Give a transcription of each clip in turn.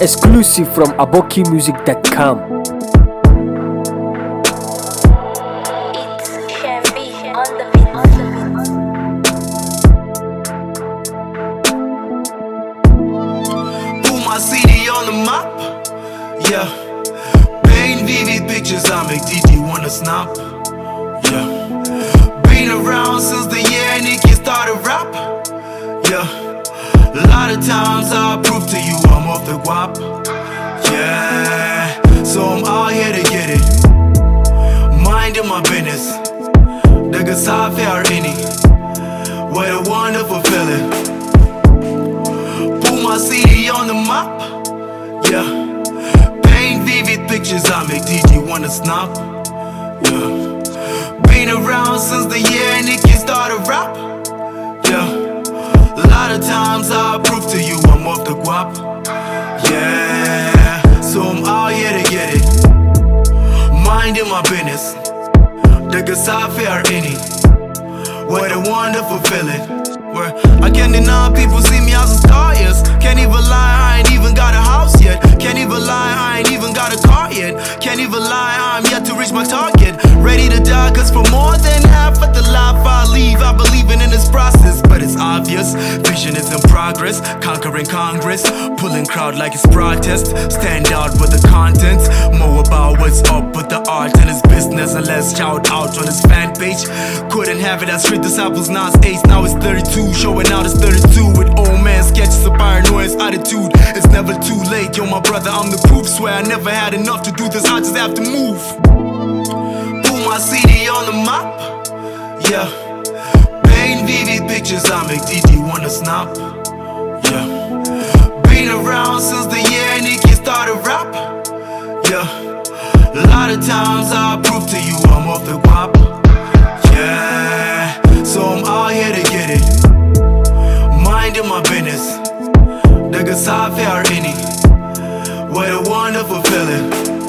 Exclusive from abokimusic.com. It's Chevy on the beat. Put my CD on the map, yeah. Paint vivid pictures, I make DJ wanna snap, yeah. Been around since the year Nicki started rap, yeah. A lot of times I prove to you I'm off the guap, yeah. So I'm out here to get it, minding my business. Daga safe har ini, what a wonderful feeling. Put my CD on the map, yeah. Paint vivid pictures, I make DJ wanna snap, yeah. Been around since the year Nicki started rap, yeah. A lot of times I prove to you I'm off the guap, yeah. So I'm out here to get it, minding my business. Daga safe har ini, what a wonderful feeling. Where I can't deny people see me as a star, yes. Can't even lie, I ain't even got a house yet. Can't even lie, I ain't even got a car yet. Can't even lie, I'm yet to reach my target. Ready to die, cause for more than half of the life I leave, I believe in this process. But it's obvious, vision is in progress. Conquering Congress, pulling crowd like it's protest. Stand out with the content, more about what's up with the art and his business. And let's shout out on his fan page. Couldn't have it at Street Disciples, Nas Ace, now it's 32. Showing out it's 32 with old man sketches of paranoia's attitude. It's never too late, yo my brother, I'm the proof. Swear I never had enough to do this, I just have to move. Put my CD on the map, yeah. Paint vivid pictures, I make DJ wanna snap, yeah. Been around since the year Nicki started rap, yeah. A lot of times I prove to you I'm off the guap, yeah. So I'm out here to get it, minding my business. Daga safe har ini, what a wonderful feeling.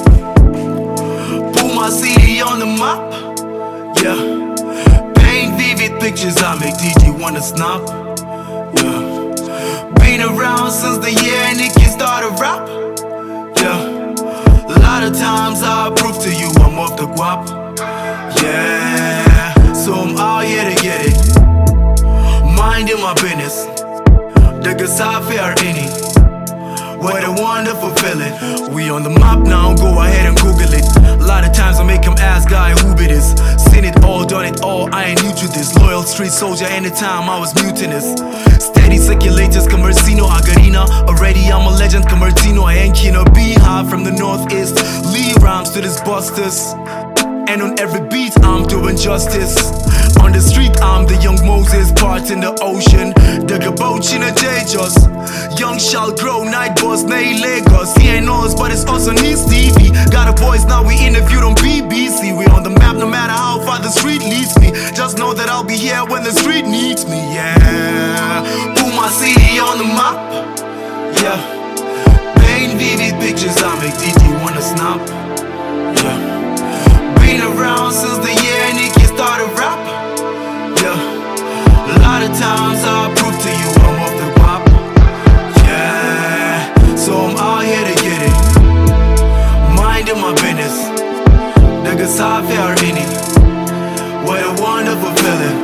Put my CD on the map, yeah. Paint vivid pictures, I make DJ wanna snap, yeah. Been around since the year Nicki started rap, yeah. A lot of times I prove to you I'm off the guap, yeah. So I'm out here to get it, minding my business. Daga safe har ini, what a wonderful feeling. We on the map now, go ahead and Google it. A lot of times I make him ask guy who be this. Seen it all, done it all, I ain't new to this. Loyal street soldier anytime I was mutinous. Steady circulators, Commercino, Agarina. Already I'm a legend, Commercino. I ain't keen to be high from the northeast. Lee rhymes to this busters. And on every beat I'm doing justice. On the street I'm the young Moses, part in the ocean. Daga Bochin and J-Jos. Young shall grow, night boss, nay Lagos. He ain't ours, but it's us on his TV. Got a voice, now we interviewed on BBC. We on the map no matter how far the street leads me. Just know that I'll be here when the street needs me, yeah. Put my CD on the map, yeah. Paint vivid pictures, I make DJ wanna snap, yeah. Been around since the year Nicki started rap, yeah. A lot of times I prove to you I'm off the guap, yeah. So I'm out here to get it, minding my business. Daga safe har ini, what a wonderful feeling.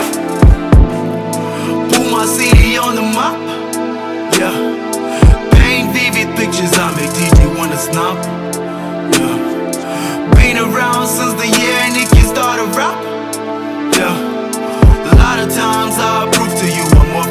Put my CD on the map, yeah. Paint vivid pictures, I make DJ wanna snap, yeah. Been around since the year Nicki started rap, yeah. A lot of times I prove to you I'm off